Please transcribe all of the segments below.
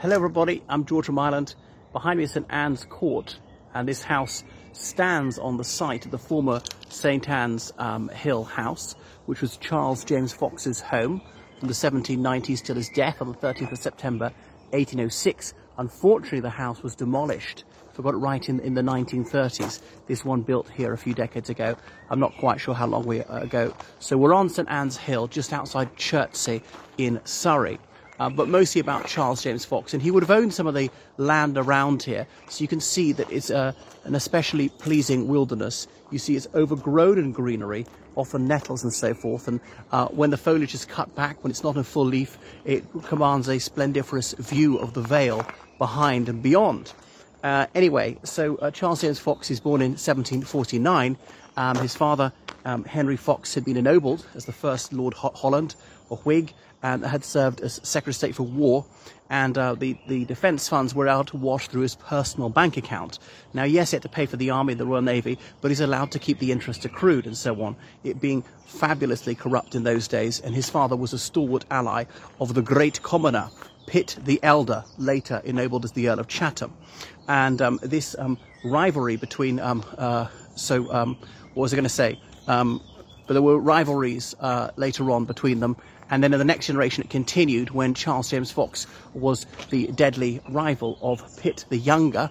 Hello everybody, I'm George from Ireland. Behind me is St Anne's Court, and this house stands on the site of the former St Anne's Hill house, which was Charles James Fox's home from the 1790s till his death on the 13th of September 1806. Unfortunately, the house was demolished, if I got it right, in the 1930s. This one built here a few decades ago. I'm not quite sure how long ago. So we're on St Anne's Hill, just outside Chertsey in Surrey. But mostly about Charles James Fox, and he would have owned some of the land around here. So you can see that it's an especially pleasing wilderness. You see it's overgrown in greenery, often nettles and so forth, and when the foliage is cut back, when it's not in full leaf, it commands a splendiferous view of the vale behind and beyond. Anyway, so Charles James Fox is born in 1749. His father, Henry Fox, had been ennobled as the first Lord Holland, or Whig, and had served as Secretary of State for War, and the defence funds were allowed to wash through his personal bank account. Now, yes, he had to pay for the Army and the Royal Navy, but he's allowed to keep the interest accrued and so on, it being fabulously corrupt in those days, and his father was a stalwart ally of the great commoner, Pitt the Elder, later ennobled as the Earl of Chatham. And this rivalry between, what was I going to say? But there were rivalries later on between them. And then in the next generation, it continued when Charles James Fox was the deadly rival of Pitt the Younger,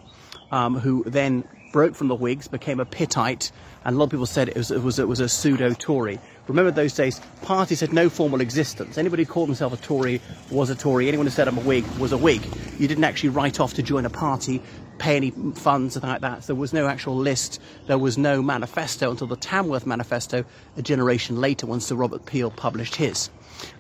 who then broke from the Whigs, became a Pittite, and a lot of people said it was a pseudo-Tory. Remember those days, parties had no formal existence. Anybody who called himself a Tory was a Tory. Anyone who said I'm a Whig was a Whig. You didn't actually write off to join a party, pay any funds and like that. So there was no actual list. There was no manifesto until the Tamworth Manifesto a generation later, when Sir Robert Peel published his.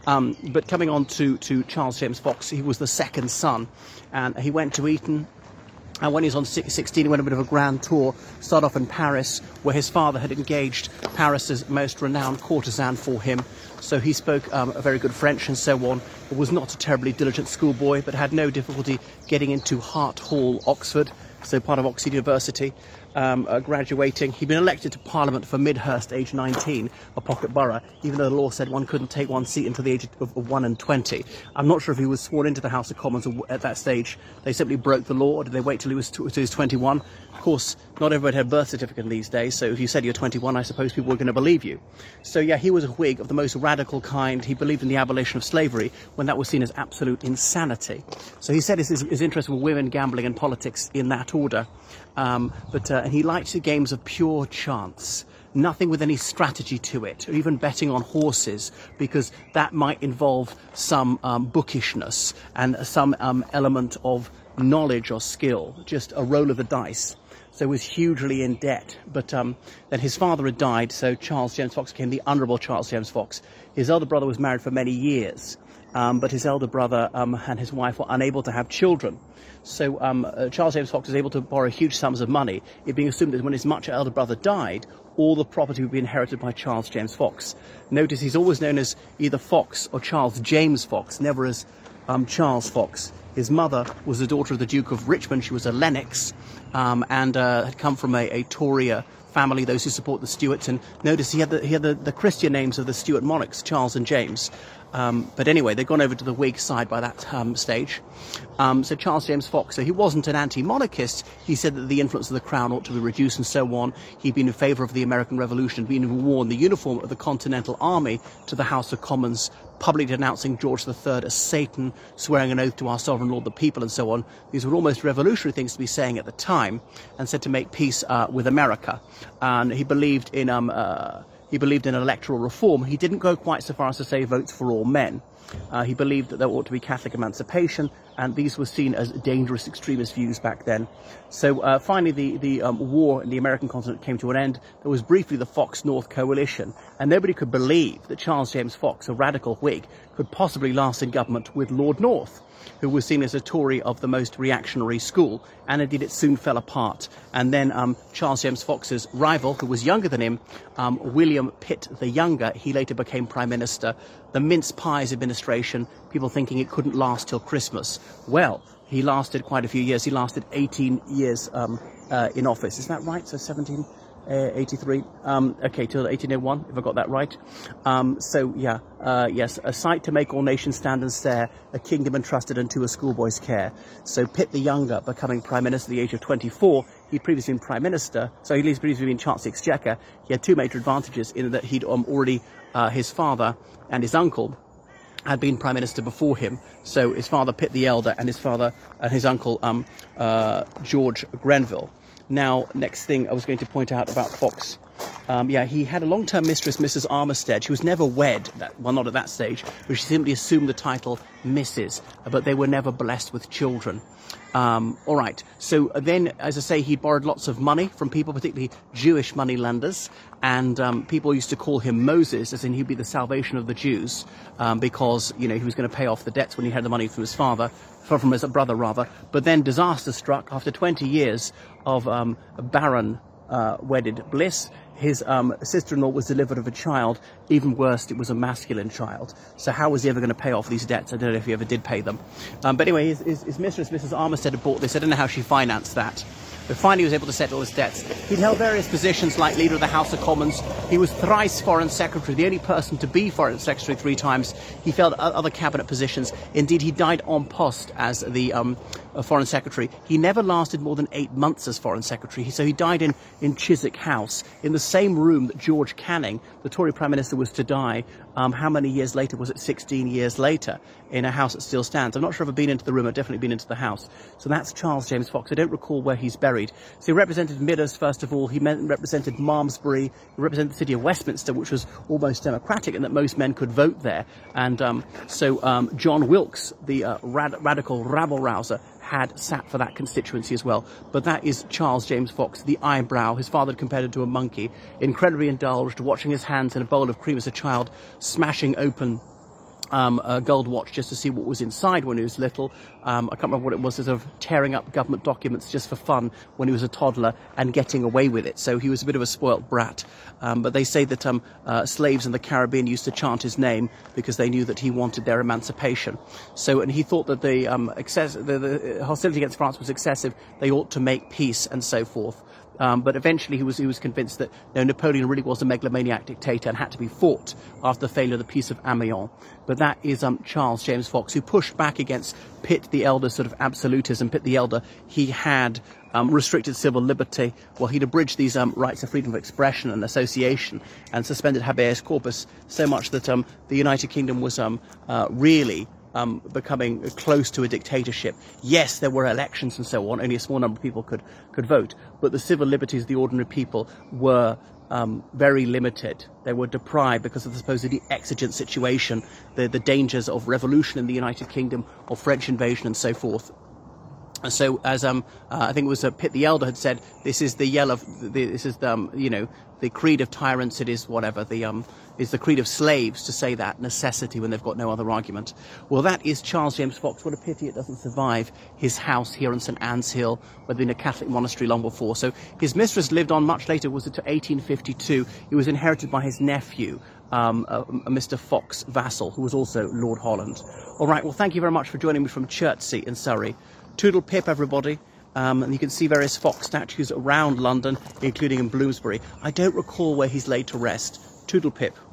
But coming on to Charles James Fox, he was the second son, and he went to Eton. And when he was on 16, he went a bit of a grand tour, started off in Paris, where his father had engaged Paris's most renowned courtesan for him. So he spoke a very good French and so on. Was not a terribly diligent schoolboy, but had no difficulty getting into Hart Hall, Oxford, so part of Oxford University, graduating. He'd been elected to Parliament for Midhurst, age 19, a pocket borough, even though the law said one couldn't take one seat until the age of 1 and 20. I'm not sure if he was sworn into the House of Commons at that stage. They simply broke the law, or did they wait till he was 21? Of course, not everybody had a birth certificate in these days, so if you said you're 21, I suppose people were going to believe you. So yeah, he was a Whig of the most radical kind. He believed in the abolition of slavery when that was seen as absolute insanity. So he said his interest were women, gambling and politics in that order. And he liked the games of pure chance, nothing with any strategy to it, or even betting on horses, because that might involve some bookishness and some element of knowledge or skill, just a roll of the dice. So he was hugely in debt. But then his father had died, so Charles James Fox became the Honourable Charles James Fox. His elder brother was married for many years, but his elder brother and his wife were unable to have children. So Charles James Fox was able to borrow huge sums of money, it being assumed that when his much elder brother died, all the property would be inherited by Charles James Fox. Notice he's always known as either Fox or Charles James Fox, never as Charles Fox. His mother was the daughter of the Duke of Richmond. She was a Lennox, and had come from a Tory family, those who support the Stuarts. And notice he had the Christian names of the Stuart monarchs, Charles and James. But anyway, they'd gone over to the Whig side by that stage. So Charles James Fox, so he wasn't an anti-monarchist. He said that the influence of the crown ought to be reduced and so on. He'd been in favour of the American Revolution, been worn the uniform of the Continental Army to the House of Commons, publicly denouncing George III as Satan, swearing an oath to our sovereign lord the people and so on. These were almost revolutionary things to be saying at the time, and said to make peace with America. And he believed in electoral reform. He didn't go quite so far as to say votes for all men. He believed that there ought to be Catholic emancipation, and these were seen as dangerous extremist views back then. So finally the war in the American continent came to an end. There was briefly the Fox-North coalition, and nobody could believe that Charles James Fox, a radical Whig, could possibly last in government with Lord North, who was seen as a Tory of the most reactionary school, and indeed it soon fell apart. And then Charles James Fox's rival, who was younger than him, William Pitt the Younger, he later became Prime Minister. The mince pies administration, people thinking it couldn't last till Christmas. Well, he lasted quite a few years. He lasted 18 years in office. Is that right? So 17, 83. Okay, till 1801, if I got that right. So yeah, yes, a sight to make all nations stand and stare, a kingdom entrusted unto a schoolboy's care. So Pitt the Younger becoming Prime Minister at the age of 24. He'd previously been Prime Minister, so he'd previously been Chancellor of the Exchequer. He had two major advantages in that he'd already, his father and his uncle had been Prime Minister before him. So his father, Pitt the Elder, and his father and his uncle, George Grenville. Now, next thing I was going to point out about Fox. Yeah, he had a long-term mistress, Mrs. Armistead. She was never wed, well, not at that stage, but she simply assumed the title Mrs., but they were never blessed with children. All right, so then, as I say, he borrowed lots of money from people, particularly Jewish moneylenders, and people used to call him Moses, as in he'd be the salvation of the Jews, because, you know, he was going to pay off the debts when he had the money from his father, from his brother rather. But then disaster struck after 20 years of barren wedded bliss. His sister-in-law was delivered of a child. Even worse, it was a masculine child. So how was he ever going to pay off these debts? I don't know if he ever did pay them. But anyway, his mistress, Mrs. Armistead, had bought this. I don't know how she financed that. But finally he was able to settle his debts. He'd held various positions like Leader of the House of Commons. He was thrice Foreign Secretary, the only person to be Foreign Secretary 3 times. He held other cabinet positions. Indeed, he died en poste as the Foreign Secretary. He never lasted more than 8 months as Foreign Secretary. So he died in Chiswick House, in the same room that George Canning, the Tory Prime Minister, was to die. How many years later? Was it 16 years later? In a house that still stands. I'm not sure if I've been into the room. I've definitely been into the house. So that's Charles James Fox. I don't recall where he's buried. So he represented Midhurst, first of all. He represented Malmesbury. He represented the city of Westminster, which was almost democratic in that most men could vote there. And so John Wilkes, the radical rabble-rouser, had sat for that constituency as well. But that is Charles James Fox, the eyebrow. His father had compared him to a monkey, incredibly indulged, watching his hands in a bowl of cream as a child, smashing open a gold watch just to see what was inside when he was little. I can't remember what it was, sort of tearing up government documents just for fun when he was a toddler and getting away with it. So he was a bit of a spoilt brat. But they say that slaves in the Caribbean used to chant his name because they knew that he wanted their emancipation. So, and he thought that the hostility against France was excessive. They ought to make peace and so forth. But eventually he was convinced that Napoleon really was a megalomaniac dictator and had to be fought after the failure of the Peace of Amiens. But that is Charles James Fox, who pushed back against Pitt the Elder's sort of absolutism. Pitt the Elder, he had restricted civil liberty. Well, he'd abridged these rights of freedom of expression and association and suspended habeas corpus so much that the United Kingdom was really becoming close to a dictatorship. Yes, there were elections and so on. Only a small number of people could vote. But the civil liberties of the ordinary people were very limited. They were deprived because of the supposedly exigent situation, the dangers of revolution in the United Kingdom, or French invasion and so forth. So, as I think it was Pitt the Elder had said, this is the yell of this is the the creed of tyrants. It is whatever is the creed of slaves to say that necessity when they've got no other argument. Well, that is Charles James Fox. What a pity it doesn't survive his house here on St Anne's Hill, where there'd been a Catholic monastery long before. So his mistress lived on much later. Was it to 1852? It was inherited by his nephew, a Mr. Fox Vassal, who was also Lord Holland. All right. Well, thank you very much for joining me from Chertsey in Surrey. Toodle pip, everybody. And you can see various Fox statues around London, including in Bloomsbury. I don't recall where he's laid to rest. Toodle pip.